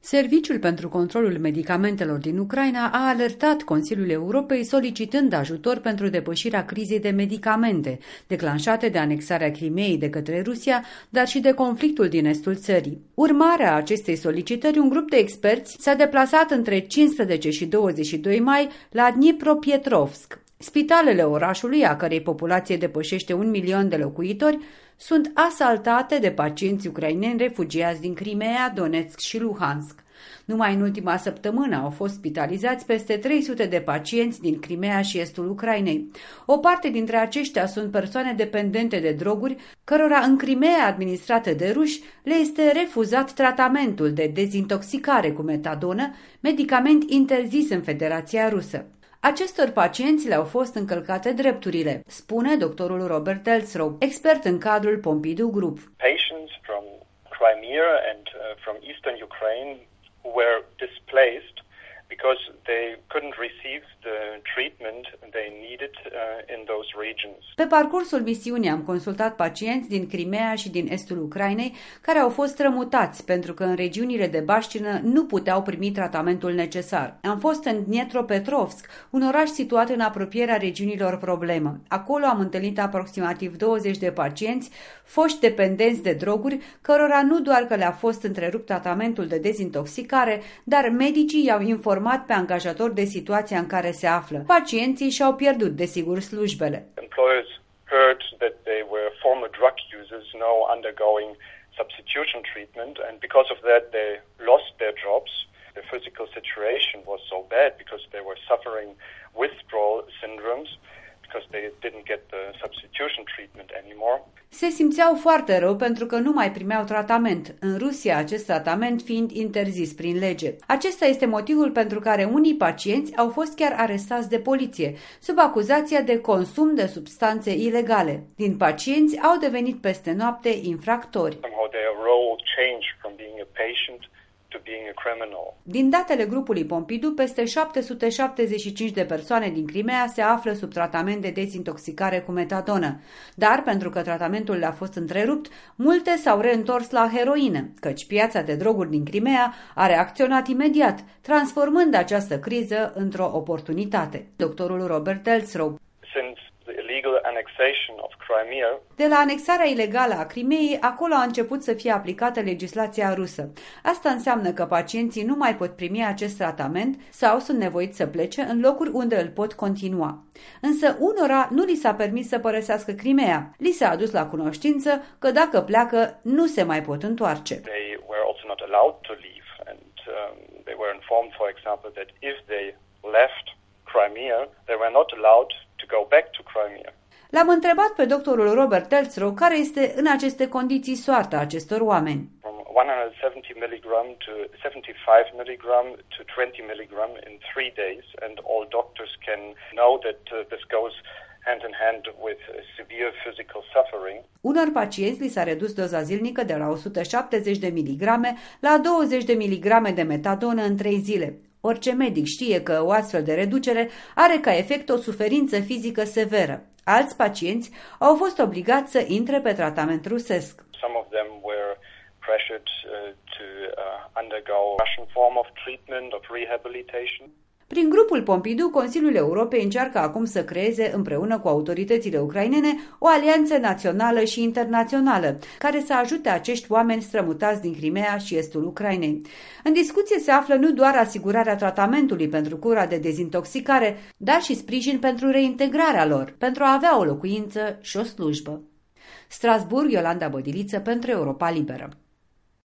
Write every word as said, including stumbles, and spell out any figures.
Serviciul pentru controlul medicamentelor din Ucraina a alertat Consiliul Europei solicitând ajutor pentru depășirea crizei de medicamente, declanșate de anexarea Crimeei de către Rusia, dar și de conflictul din estul țării. Urmarea acestei solicitări, un grup de experți s-a deplasat între cincisprezece și douăzeci și doi mai la Dnipropetrovsk. Spitalele orașului, a cărei populație depășește un milion de locuitori, sunt asaltate de pacienți ucraineni refugiați din Crimea, Donetsk și Luhansk. Numai în ultima săptămână au fost spitalizați peste trei sute de pacienți din Crimea și estul Ucrainei. O parte dintre aceștia sunt persoane dependente de droguri, cărora în Crimea administrată de ruși le este refuzat tratamentul de dezintoxicare cu metadonă, medicament interzis în Federația Rusă. Acestor pacienți le-au fost încălcate drepturile, spune doctorul Robert Delsrow, expert în cadrul Pompidou Group. Patients from Crimea and uh, from eastern Ukraine who were displaced because they couldn't receive the treatment they needed uh, in those regions. Pe parcursul misiunii am consultat pacienți din Crimea și din estul Ucrainei care au fost strămutați pentru că în regiunile de baștină nu puteau primi tratamentul necesar. Am fost în Dnipropetrovsk, un oraș situat în apropierea regiunilor problemă. Acolo am întâlnit aproximativ douăzeci de pacienți, foști dependenți de droguri, cărora nu doar că le-a fost întrerupt tratamentul de dezintoxicare, dar medicii i-au informat pe angajator de situația în care se află. Pacienții și-au pierdut, desigur, slujbele. Employers heard that they were former drug users now undergoing substitution treatment, and because of that they lost their jobs. Their physical situation was so bad because they were suffering withdrawal syndromes because they didn't get the substitution treatment anymore. Se simțeau foarte rău pentru că nu mai primeau tratament, în Rusia acest tratament fiind interzis prin lege. Acesta este motivul pentru care unii pacienți au fost chiar arestați de poliție, sub acuzația de consum de substanțe ilegale. Din pacienți au devenit peste noapte infractori. Din datele grupului Pompidou, peste șapte sute șaptezeci și cinci de persoane din Crimea se află sub tratament de dezintoxicare cu metadonă. Dar, pentru că tratamentul le-a fost întrerupt, multe s-au reîntors la heroină, căci piața de droguri din Crimea a reacționat imediat, transformând această criză într-o oportunitate. Doctorul Robert Delsrow. De la anexarea ilegală a Crimeei, acolo a început să fie aplicată legislația rusă. Asta înseamnă că pacienții nu mai pot primi acest tratament sau sunt nevoiți să plece în locuri unde îl pot continua. Însă unora nu li s-a permis să părăsească Crimeea. Li s-a adus la cunoștință că dacă pleacă, nu se mai pot întoarce. They were also not allowed to leave and um, they were informed, for example, that if they left Crimea, they were not allowed to go back to Crimea. L-am întrebat pe doctorul Robert Delsrow care este în aceste condiții soarta acestor oameni. From one hundred seventy milligram to seventy-five milligram to twenty milligram in three days, and all doctors can know that uh, this goes hand in hand with severe physical suffering. Unor pacienți li s-a redus doza zilnică de la o sută șaptezeci de miligrame la douăzeci de miligrame de metadonă în trei zile. Orice medic știe că o astfel de reducere are ca efect o suferință fizică severă. Alți pacienți au fost obligați să intre pe tratament rusesc. Some of them were pressured uh, to uh, undergo Russian form of treatment, of rehabilitation. Prin grupul Pompidou, Consiliul Europei încearcă acum să creeze, împreună cu autoritățile ucrainene, o alianță națională și internațională, care să ajute acești oameni strămutați din Crimea și estul Ucrainei. În discuție se află nu doar asigurarea tratamentului pentru cura de dezintoxicare, dar și sprijin pentru reintegrarea lor, pentru a avea o locuință și o slujbă. Strasburg, Iolanda Bădiliță pentru Europa Liberă.